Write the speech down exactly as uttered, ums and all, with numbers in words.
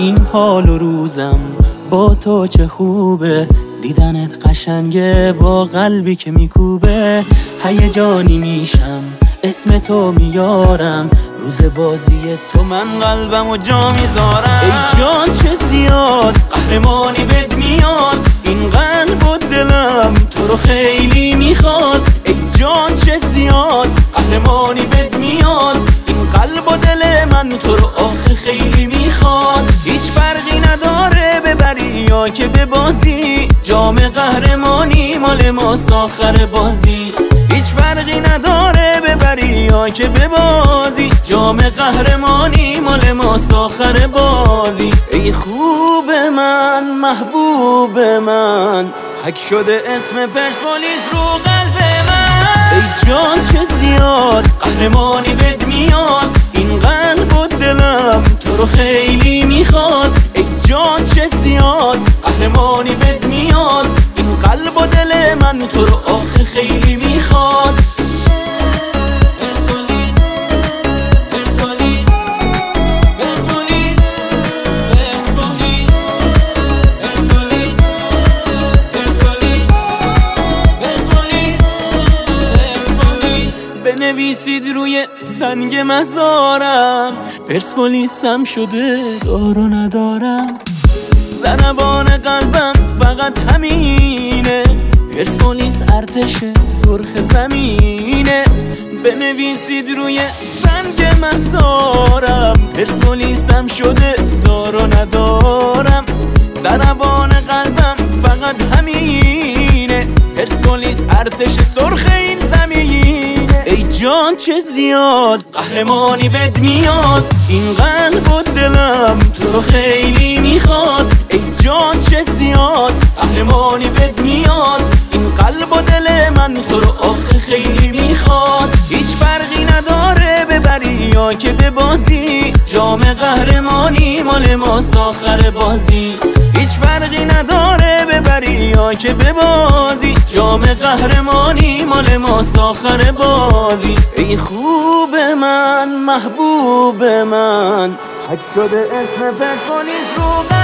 این حال و روزم با تو چه خوبه، دیدنت قشنگه با قلبی که میکوبه. هیجانی میشم اسم تو میارم، روز بازی تو من قلبم و جا میذارم. ای جان چه زیاد قهرمانی بد میاد، این قلب و دلم تو رو خیلی میخواد. ای جان چه زیاد قهرمانی بد میاد، این قلب و دل من تو رو آخه خیلی میخواد. هیچ فرقی نداره ببری یا که ببازی، جام قهرمانی مال ماست آخر بازی. هیچ فرقی نداره ببری یا که ببازی، جام قهرمانی مال ماست آخر بازی. ای خوب من محبوب من، حک شده اسم پرسپولیس رو قلب من. ای جان چه زیاد قهرمانی بد میاد، این قلب و دلم تو رو خیلی میخواد. ای جان چه زیاد قهرمانی بد میاد، این قلب و دل من تو رو آخه خیلی میخواد. پرسپولیس پرسپولیس پرسپولیس پرسپولیس پرسپولیس پرسپولیس پرسپولیس پرسپولیس. بنویسید روی سنگ مزارم، پرسپولیسم شده دار و ندارم. ضربان قلبم فقط همینه، پرسپولیس ارتش سرخ زمینه. بنویسید روی سنگ مزارم، پرسپولیسم شده دار و ندارم. ضربان قلبم فقط همینه، پرسپولیس ارتش سرخ این زمینه. ای جان چه زیاد قهرمانی بد میاد، این قلب و دلم تو رو خیلی میخواد. ای جان چه زیاد قهرمانی بد میاد، این قلب و دل من تو رو آخه خیلی میخواد. هیچ فرقی نداره ببری یا که ببازی، جام قهرمانی مال ماست آخر بازی. هیچ فرقی نداره ببری یا که ببازی، جام قهرمانی مال ماست آخر بازی. ای خوب من محبوب من، حک شده اسم پرسپولیس رو